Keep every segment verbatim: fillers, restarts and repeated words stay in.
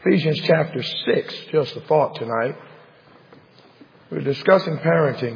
Ephesians chapter six, just a thought tonight. We're discussing parenting.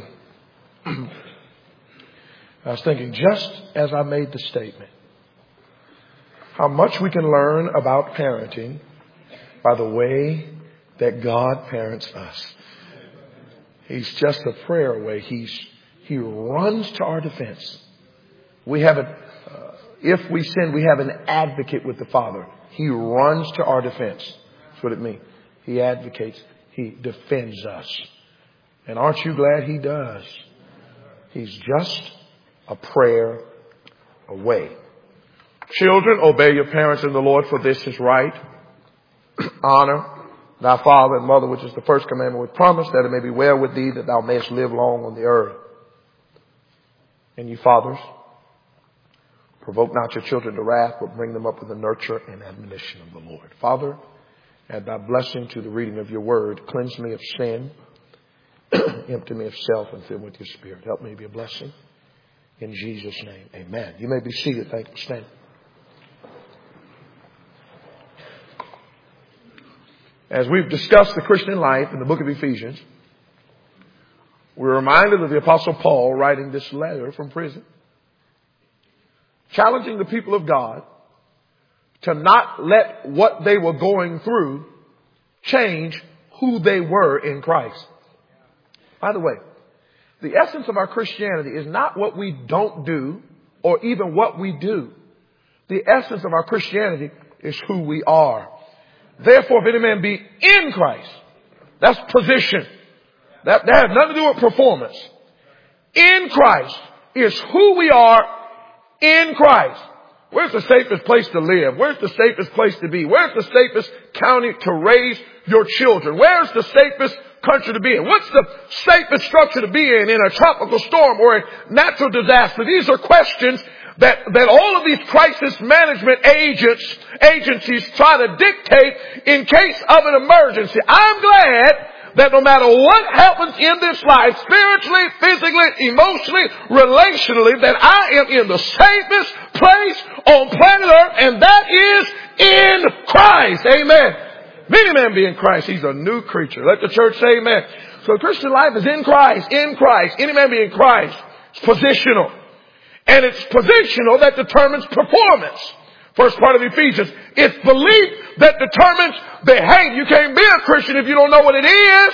I was thinking, just as I made the statement, how much we can learn about parenting by the way that God parents us. He's just a prayer away. He's, he runs to our defense. We have a, uh, if we sin, we have an advocate with the Father. He runs to our defense. That's what it means. He advocates. He defends us. And aren't you glad he does? He's just a prayer away. Children, obey your parents in the Lord, for this is right. Honor thy father and mother, which is the first commandment with promise, that it may be well with thee, that thou mayest live long on the earth. And you fathers, provoke not your children to wrath, but bring them up with the nurture and admonition of the Lord. Father, add thy blessing to the reading of your word. Cleanse me of sin. Empty me of self and fill me with your spirit. Help me be a blessing. In Jesus' name, amen. You may be seated. Thank you for standing. As we've discussed the Christian life in the book of Ephesians, we're reminded of the Apostle Paul writing this letter from prison, challenging the people of God to not let what they were going through change who they were in Christ. By the way, the essence of our Christianity is not what we don't do or even what we do. The essence of our Christianity is who we are. Therefore, if any man be in Christ, that's position. That, that has nothing to do with performance. In Christ is who we are in Christ. Where's the safest place to live? Where's the safest place to be? Where's the safest county to raise your children? Where's the safest country to be in? What's the safest structure to be in in a tropical storm or a natural disaster? These are questions that, that all of these crisis management agents, agencies try to dictate in case of an emergency. I'm glad that no matter what happens in this life, spiritually, physically, emotionally, relationally, that I am in the safest place on planet Earth, and that is in Christ. Amen. Many men be in Christ. He's a new creature. Let the church say amen. So Christian life is in Christ, in Christ. Any man be in Christ. It's positional. And it's positional that determines performance. First part of Ephesians. It's belief that determines behavior. You can't be a Christian if you don't know what it is.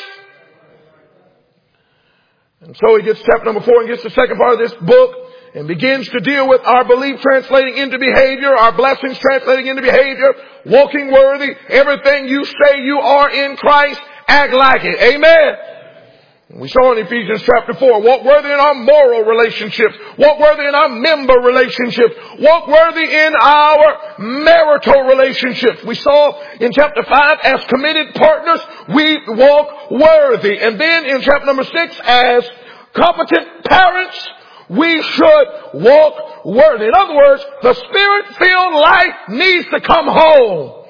And so he gets step number four and gets the second part of this book and begins to deal with our belief translating into behavior, our blessings translating into behavior, walking worthy. Everything you say you are in Christ, act like it. Amen. We saw in Ephesians chapter four, walk worthy in our moral relationships, walk worthy in our member relationships, walk worthy in our marital relationships. We saw in chapter five, as committed partners, we walk worthy. And then in chapter number six, as competent parents, we should walk worthy. In other words, the Spirit-filled life needs to come home.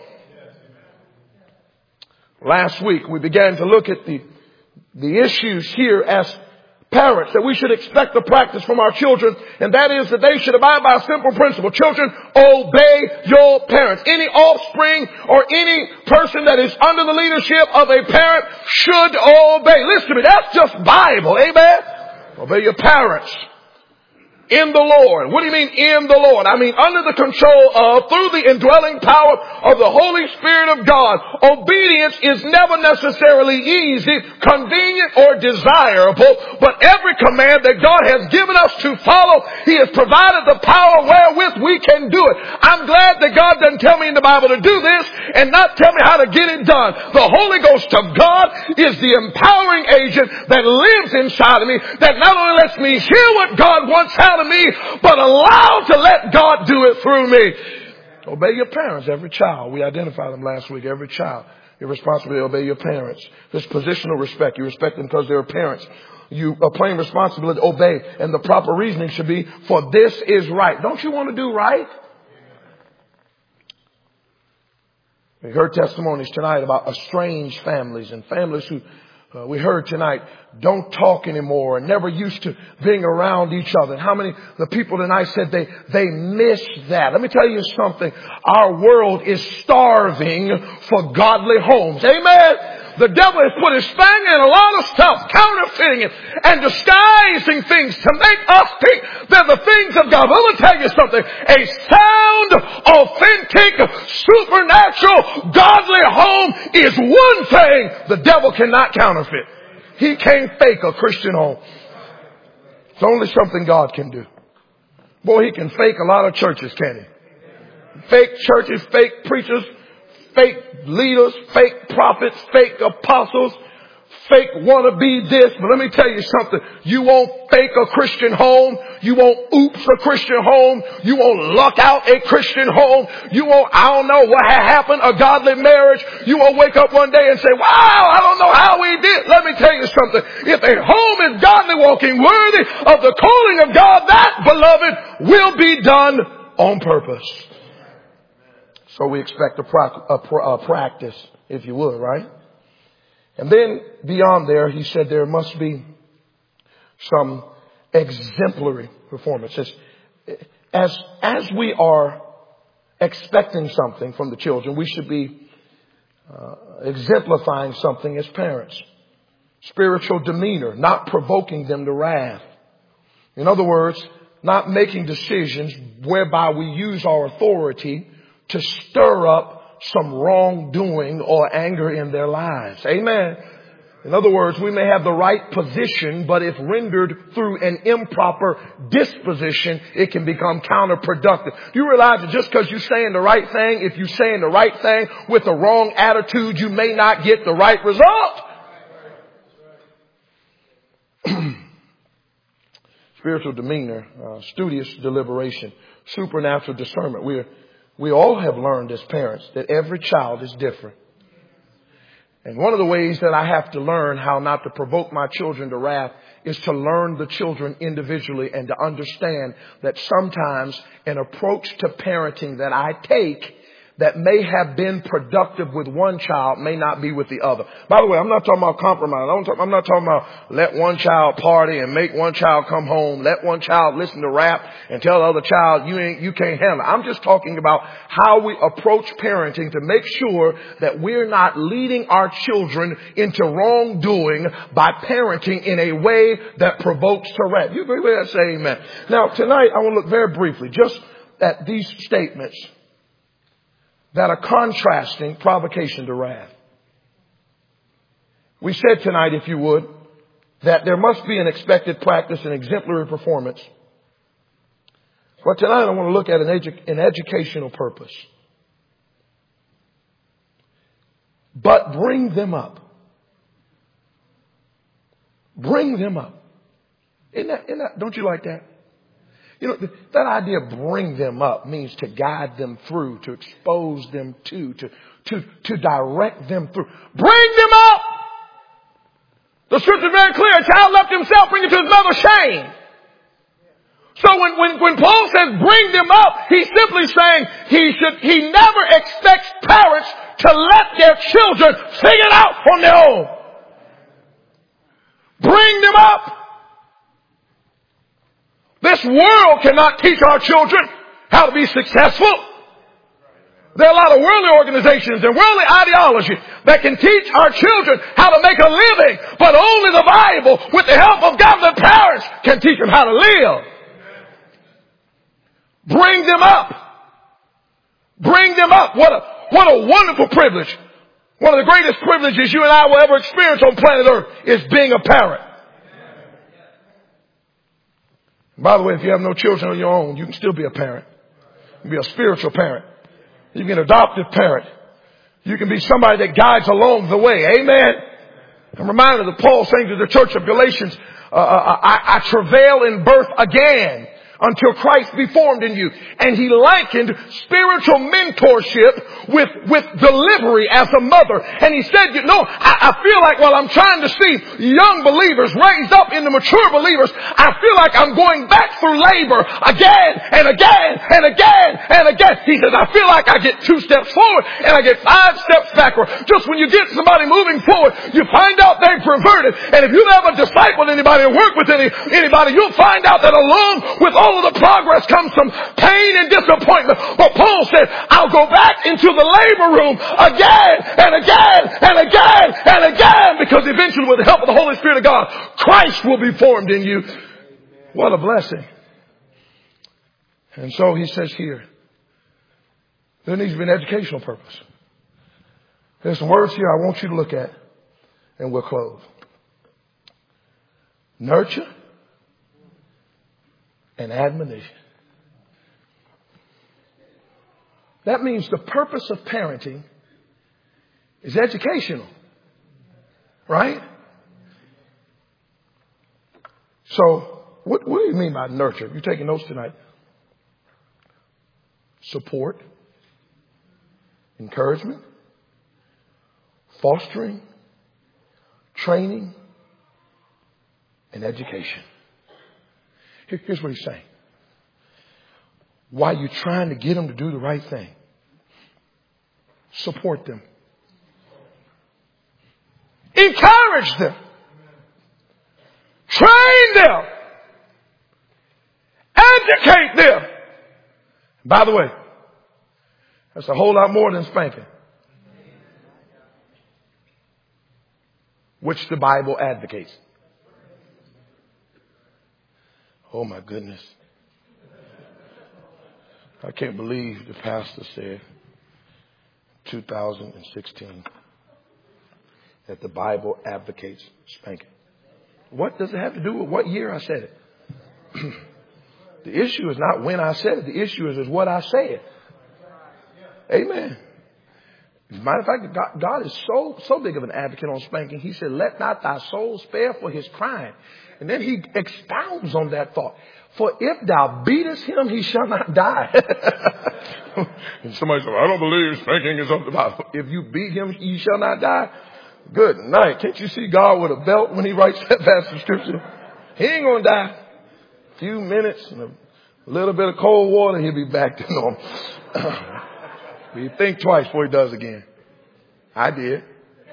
Last week, we began to look at the The issues here as parents that we should expect to practice from our children, and that is that they should abide by a simple principle. Children, obey your parents. Any offspring or any person that is under the leadership of a parent should obey. Listen to me, that's just Bible. Amen? Obey your parents. In the Lord. What do you mean in the Lord? I mean under the control of, through the indwelling power of the Holy Spirit of God. Obedience is never necessarily easy, convenient, or desirable, but every command that God has given us to follow, He has provided the power wherewith we can do it. I'm glad that God doesn't tell me in the Bible to do this and not tell me how to get it done. The Holy Ghost of God is the empowering agent that lives inside of me, that not only lets me hear what God wants out of me, but allow to let God do it through me. Obey your parents, every child. We identified them last week. Every child. Your responsibility to obey your parents. This positional respect. You respect them because they're parents. You are plain responsibility to obey. And the proper reasoning should be, for this is right. Don't you want to do right? We heard testimonies tonight about estranged families and families who Uh, we heard tonight, don't talk anymore, and never used to being around each other. And how many the people tonight said they, they miss that? Let me tell you something. Our world is starving for godly homes. Amen. The devil has put his finger in a lot of stuff, counterfeiting it and disguising things to make us think they're the things of God. But I'm going to tell you something. A sound, authentic, supernatural, godly home is one thing the devil cannot counterfeit. He can't fake a Christian home. It's only something God can do. Boy, he can fake a lot of churches, can't he? Fake churches, fake preachers, fake leaders, fake prophets, fake apostles, fake wannabe this. But let me tell you something. You won't fake a Christian home. You won't oops a Christian home. You won't luck out a Christian home. You won't, I don't know what had happened, a godly marriage. You won't wake up one day and say, wow, I don't know how we did. Let me tell you something. If a home is godly walking worthy of the calling of God, that, beloved, will be done on purpose. So we expect a, pra- a, pra- a practice, if you would, right? And then beyond there, he said there must be some exemplary performances. As, as we are expecting something from the children, we should be uh, exemplifying something as parents. Spiritual demeanor, not provoking them to wrath. In other words, not making decisions whereby we use our authority to stir up some wrongdoing or anger in their lives. Amen. In other words, we may have the right position, but if rendered through an improper disposition, it can become counterproductive. You realize that just because you're saying the right thing, if you're saying the right thing with the wrong attitude, you may not get the right result. Spiritual demeanor, uh, studious deliberation, supernatural discernment. We're We all have learned as parents that every child is different. And one of the ways that I have to learn how not to provoke my children to wrath is to learn the children individually and to understand that sometimes an approach to parenting that I take that may have been productive with one child may not be with the other. By the way, I'm not talking about compromise. I'm not talking about let one child party and make one child come home. Let one child listen to rap and tell the other child you ain't, you can't handle it. I'm just talking about how we approach parenting to make sure that we're not leading our children into wrongdoing by parenting in a way that provokes to wrath. You agree with that? Say amen. Now, tonight I want to look very briefly just at these statements that are contrasting provocation to wrath. We said tonight, if you would, that there must be an expected practice and exemplary performance. But tonight I want to look at an, edu- an educational purpose. But bring them up. Bring them up. Isn't that, isn't that, don't you like that? You know, that idea of bring them up means to guide them through, to expose them to, to, to, to direct them through. Bring them up! The scripture is very clear. A child left himself, bring it to his mother's shame. So when, when, when Paul says bring them up, he's simply saying he should, he never expects parents to let their children figure it out on their own. Bring them up. This world cannot teach our children how to be successful. There are a lot of worldly organizations and worldly ideology that can teach our children how to make a living, but only the Bible, with the help of godly parents, can teach them how to live. Bring them up. Bring them up. What a, what a wonderful privilege. One of the greatest privileges you and I will ever experience on planet Earth is being a parent. By the way, if you have no children of your own, you can still be a parent. You can be a spiritual parent. You can be an adoptive parent. You can be somebody that guides along the way. Amen. I'm reminded of Paul saying to the church of Galatians, uh, I, I travail in birth again until Christ be formed in you. And he likened spiritual mentorship with, with delivery as a mother. And he said, you know, I, I feel like while I'm trying to see young believers raised up into mature believers, I feel like I'm going back through labor again and again and again and again. He says, I feel like I get two steps forward and I get five steps backward. Just notice when you get somebody moving forward, you find out they're perverted. And if you've ever discipled anybody or worked with any, anybody, you'll find out that along with all of the progress comes some pain and disappointment. But Paul said, I'll go back into the labor room again and again and again and again, because eventually with the help of the Holy Spirit of God, Christ will be formed in you. What a blessing. And so he says here, there needs to be an educational purpose. There's some words here I want you to look at, and we'll close. Nurture and admonition. That means the purpose of parenting is educational. Right? So, what, what do you mean by nurture? You're taking notes tonight. Support, encouragement, fostering, training, and education. Here, here's what he's saying. While you're trying to get them to do the right thing, support them. Encourage them. Train them. Educate them. By the way, that's a whole lot more than spanking, which the Bible advocates. Oh my goodness. I can't believe the pastor said two thousand sixteen that the Bible advocates spanking. What does it have to do with what year I said it? The issue is not when I said it. The issue is, is what I said. Amen. As a matter of fact, God, God is so, so big of an advocate on spanking. He said, let not thy soul spare for his crime. And then he expounds on that thought. For if thou beatest him, he shall not die. And somebody said, I don't believe spanking is of the Bible. If you beat him, he shall not die. Good night. Can't you see God with a belt when he writes that passage of scripture? He ain't going to die. A few minutes and a little bit of cold water, he'll be back to normal. You think twice before he does again. I did.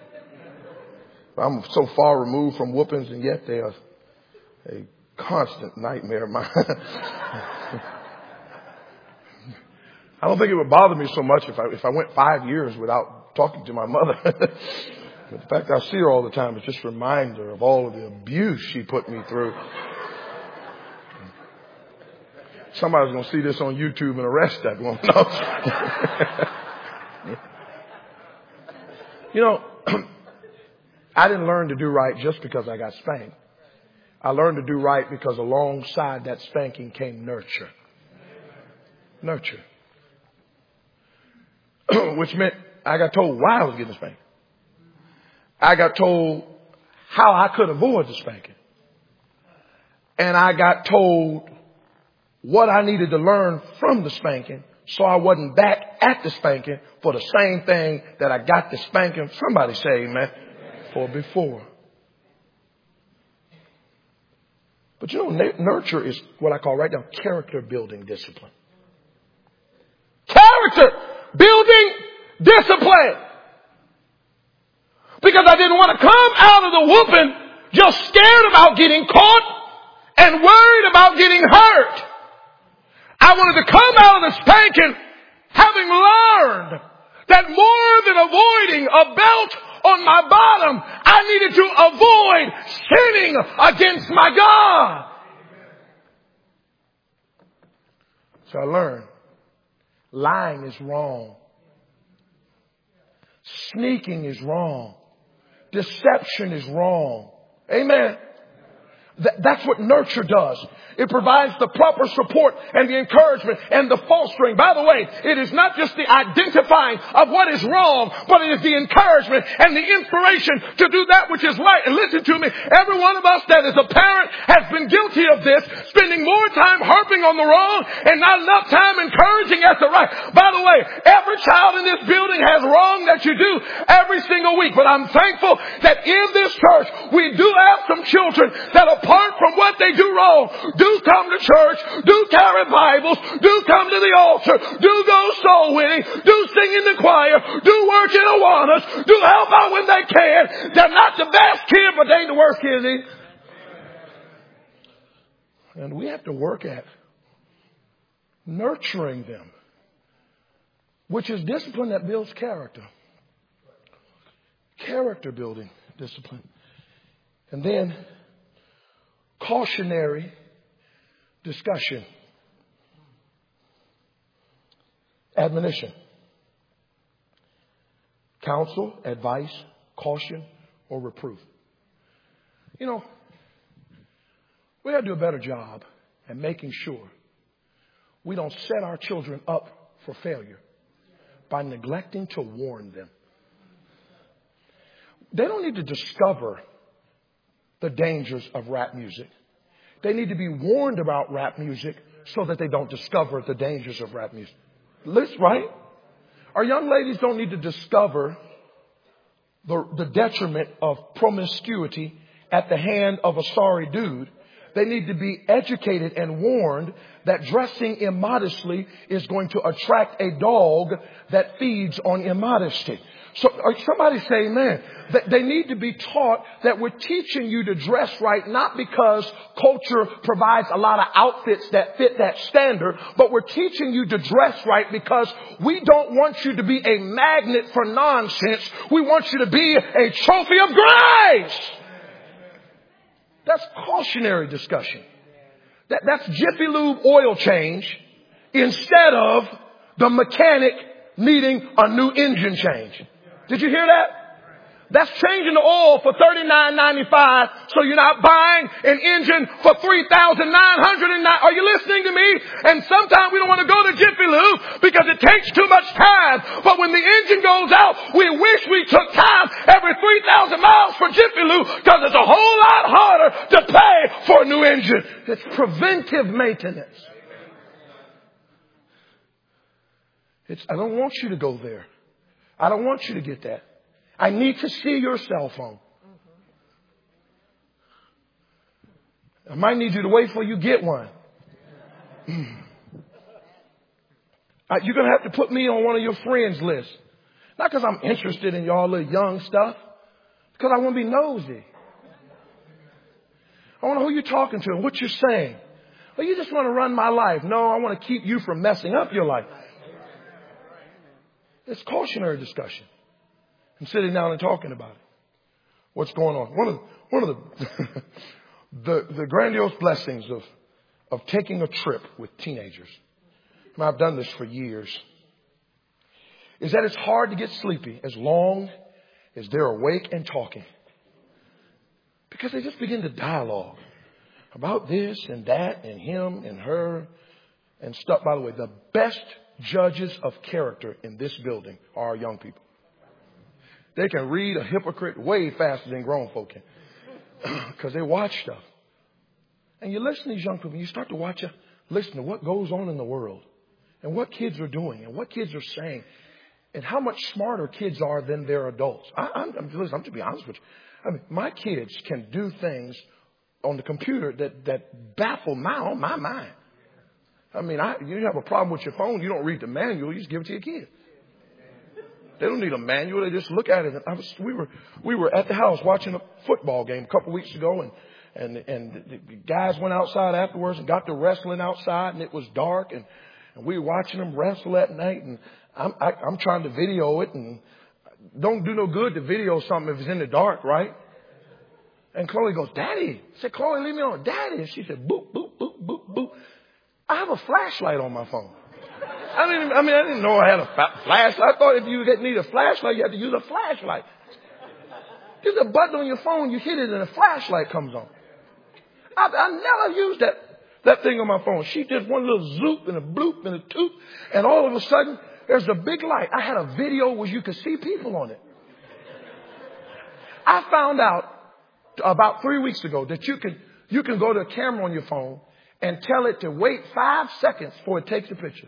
I'm so far removed from whoopings, and yet they are a constant nightmare of mine. I don't think it would bother me so much if I if I went five years without talking to my mother. But the fact that I see her all the time is just a reminder of all of the abuse she put me through. Somebody's going to see this on YouTube and arrest that woman. You know, I didn't learn to do right just because I got spanked. I learned to do right because alongside that spanking came nurture. Nurture. Which meant I got told why I was getting spanked. I got told how I could avoid the spanking. And I got told what I needed to learn from the spanking so I wasn't back at the spanking for the same thing that I got the spanking, somebody say amen, for before. But you know, nurture is what I call right now character building discipline. Character building discipline. Because I didn't want to come out of the whooping just scared about getting caught and worried about getting hurt. I wanted to come out of the spanking having learned that more than avoiding a belt on my bottom, I needed to avoid sinning against my God. So I learned lying is wrong. Sneaking is wrong. Deception is wrong. Amen. Th- that's what nurture does. It provides the proper support and the encouragement and the fostering. By the way, it is not just the identifying of what is wrong, but it is the encouragement and the inspiration to do that which is right. And listen to me, every one of us that is a parent has been guilty of this, spending more time harping on the wrong and not enough time encouraging at the right. By the way, every child in this building has wrong that you do every single week. But I'm thankful that in this church, we do have some children that are apart from what they do wrong, do come to church, do carry Bibles, do come to the altar, do go soul winning, do sing in the choir, do work in Awanas, do help out when they can. They're not the best kid, but they ain't the worst kid either. And we have to work at nurturing them, which is discipline that builds character. Character building discipline. And then cautionary discussion. Admonition. Counsel, advice, caution, or reproof. You know, we got to do a better job at making sure we don't set our children up for failure by neglecting to warn them. They don't need to discover the dangers of rap music. They need to be warned about rap music so that they don't discover the dangers of rap music. Listen, right? Our young ladies don't need to discover the, the detriment of promiscuity at the hand of a sorry dude. They need to be educated and warned that dressing immodestly is going to attract a dog that feeds on immodesty. So somebody say amen. They need to be taught that we're teaching you to dress right, not because culture provides a lot of outfits that fit that standard, but we're teaching you to dress right because we don't want you to be a magnet for nonsense. We want you to be a trophy of grace. That's cautionary discussion. That, that's Jiffy Lube oil change instead of the mechanic needing a new engine change. Did you hear that? That's changing the oil for thirty-nine ninety-five, so you're not buying an engine for three thousand nine hundred nine. Are you listening to me? And sometimes we don't want to go to Jiffy Lube because it takes too much time. But when the engine goes out, we wish we took time every three thousand miles for Jiffy Lube because it's a whole lot harder to pay for a new engine. It's preventive maintenance. It's, I don't want you to go there. I don't want you to get that. I need to see your cell phone. I might need you to wait till you get one. Mm. You're going to have to put me on one of your friends' lists. Not because I'm interested in y'all little young stuff. Because I want to be nosy. I want to know who you're talking to and what you're saying. Well, you just want to run my life. No, I want to keep you from messing up your life. It's cautionary discussion. And sitting down and talking about it. What's going on? One of one of the the, the grandiose blessings of of taking a trip with teenagers. And I've done this for years. Is that it's hard to get sleepy as long as they're awake and talking. Because they just begin to dialogue about this and that and him and her and stuff. By the way, the best judges of character in this building are our young people. They can read a hypocrite way faster than grown folk can. Because they watch stuff. And you listen to these young people, you start to watch, listen to what goes on in the world. And what kids are doing. And what kids are saying. And how much smarter kids are than their adults. I, I'm, I'm, listen, I'm to be honest with you. I mean, my kids can do things on the computer that, that baffle my, my mind. I mean, I, you have a problem with your phone, you don't read the manual, you just give it to your kid. They don't need a manual. They just look at it. And I was, we were, we were at the house watching a football game a couple of weeks ago, and, and, and the guys went outside afterwards and got to wrestling outside, and it was dark, and, and we were watching them wrestle that night, and I'm, I, I'm trying to video it, and don't do no good to video something if it's in the dark, right? And Chloe goes, Daddy. I said, Chloe, leave me on. Daddy. And she said, boop, boop, boop, boop, boop. I have a flashlight on my phone. I didn't, I mean, I didn't know I had a fa- flashlight. I thought if you need a flashlight, you have to use a flashlight. There's a button on your phone, you hit it and a flashlight comes on. I, I never used that, that thing on my phone. She did one little zoop and a bloop and a toot, and all of a sudden, there's a big light. I had a video where you could see people on it. I found out about three weeks ago that you can, you can go to a camera on your phone and tell it to wait five seconds before it takes a picture.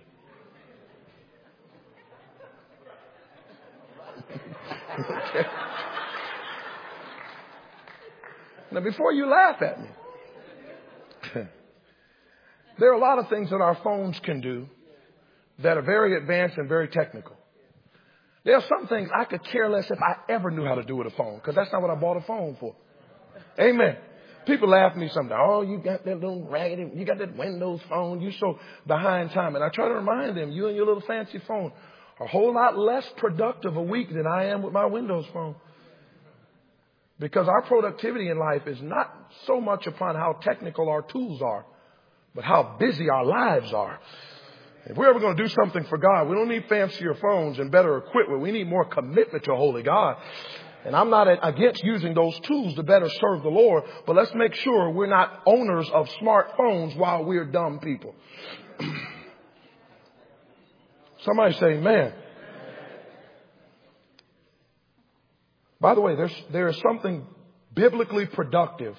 Okay. Now, before you laugh at me, There are a lot of things that our phones can do that are very advanced and very technical. There are some things I could care less if I ever knew how to do with a phone, because that's not what I bought a phone for. Amen. People laugh at me sometimes. Oh, you got that little raggedy, you got that Windows phone. You so behind time. And I try to remind them, you and your little fancy phone are a whole lot less productive a week than I am with my Windows phone. Because our productivity in life is not so much upon how technical our tools are, but how busy our lives are. If we're ever going to do something for God, we don't need fancier phones and better equipment. We need more commitment to a holy God. And I'm not against using those tools to better serve the Lord, but let's make sure we're not owners of smartphones while we're dumb people. Somebody say amen. By the way, there's, there is something biblically productive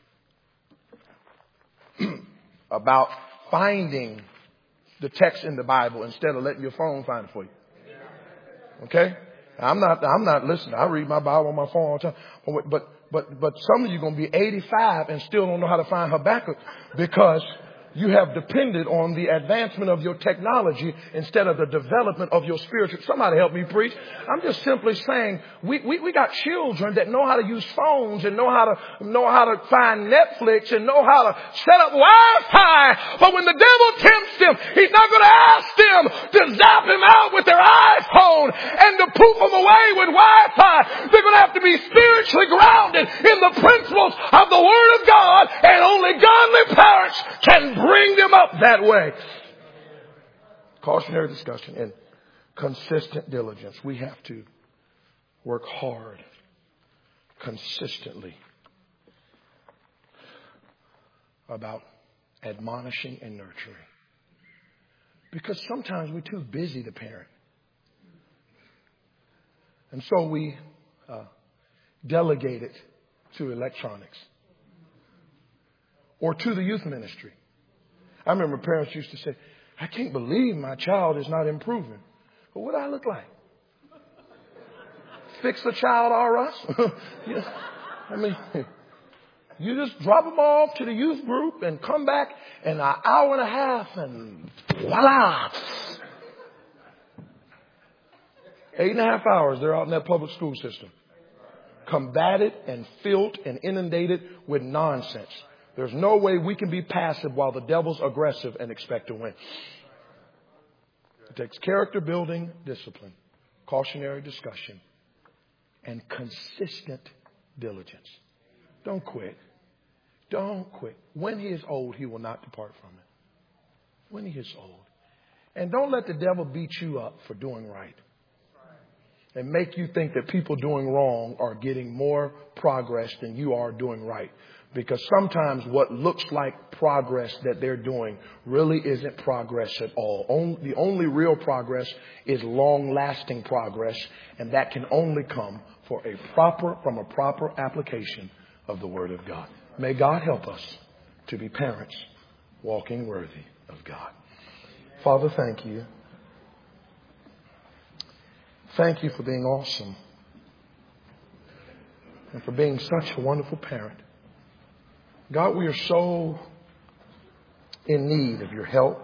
about finding the text in the Bible instead of letting your phone find it for you. Okay? I'm not, I'm not listening. I read my Bible on my phone all the time. But, but, but, but some of you are going to be eighty-five and still don't know how to find Habakkuk because you have depended on the advancement of your technology instead of the development of your spiritual. Somebody help me preach. I'm just simply saying we, we, we got children that know how to use phones and know how to know how to find Netflix and know how to set up Wi-Fi. But when the devil tempts them, he's not going to ask them to zap him out with their iPhone and to poof them away with Wi-Fi. They're going to have to be spiritually grounded in the principles of the Word of God, and only godly parents can bring them up that way. Cautionary discussion and consistent diligence. We have to work hard, consistently, about admonishing and nurturing. Because sometimes we're too busy to parent. And so we uh, delegate it to electronics or to the youth ministry. I remember parents used to say, I can't believe my child is not improving. Well, what do I look like? Fix the child or us? Yes. I mean, you just drop them off to the youth group and come back in an hour and a half and voila. Eight and a half hours, they're out in that public school system. Combated and filled and inundated with nonsense. There's no way we can be passive while the devil's aggressive and expect to win. It takes character building, discipline, cautionary discussion, and consistent diligence. Don't quit. Don't quit. When he is old, he will not depart from it. When he is old. And don't let the devil beat you up for doing right. And make you think that people doing wrong are getting more progress than you are doing right. Because sometimes what looks like progress that they're doing really isn't progress at all. The only real progress is long-lasting progress, and that can only come for a proper, from a proper application of the Word of God. May God help us to be parents walking worthy of God. Father, thank you. Thank you for being awesome and for being such a wonderful parent. God, we are so in need of your help.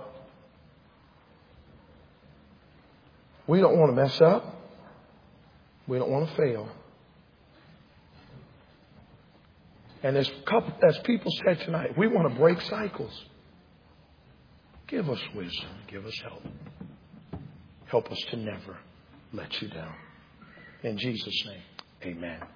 We don't want to mess up. We don't want to fail. And as, couple, as people said tonight, we want to break cycles. Give us wisdom. Give us help. Help us to never let you down. In Jesus' name, amen.